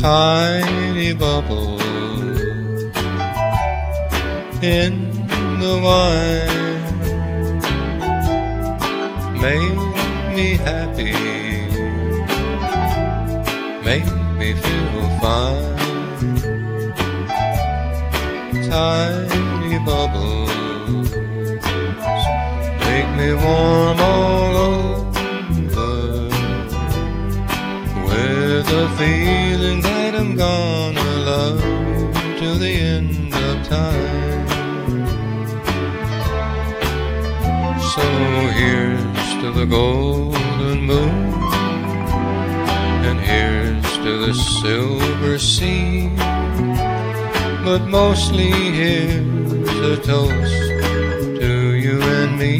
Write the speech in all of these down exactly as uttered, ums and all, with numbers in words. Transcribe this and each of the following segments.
tiny bubble in the wine. Make me happy, make me feel fine. Tiny bubbles make me warm all over, with a feeling that I'm gonna love you till the end of time. So here's to the golden moon, and here's to the silver sea, but mostly here's a toast to you and me.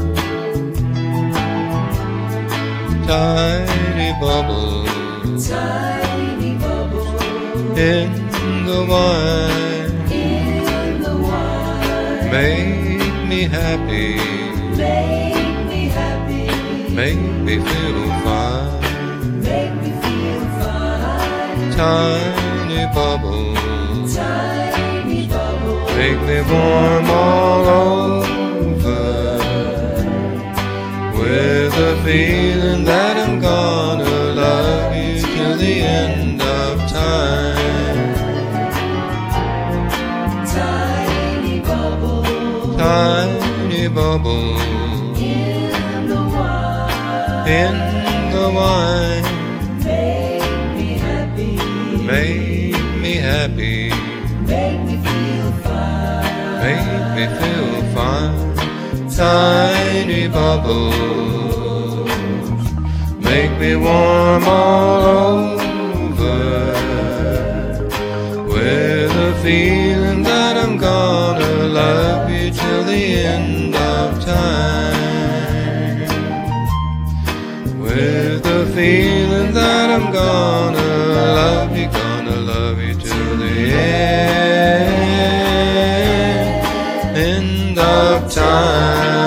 Tiny bubble, tiny bubble in the wine, in the wine. Make me happy, make me happy, make me feel fine. make me feel fine. Tiny bubble, tiny bubble make me warm all over, with a feeling that I'm gonna love you till the end of time. Tiny bubble, Tiny bubble in the wine, in the wine, make me happy, make me happy, make me feel fine. make me feel fine. Tiny bubbles make me warm all over, with a feeling that I'm gonna love you till the end of time. With a feeling that I'm gonna love you, gonna love you till the end, end of time.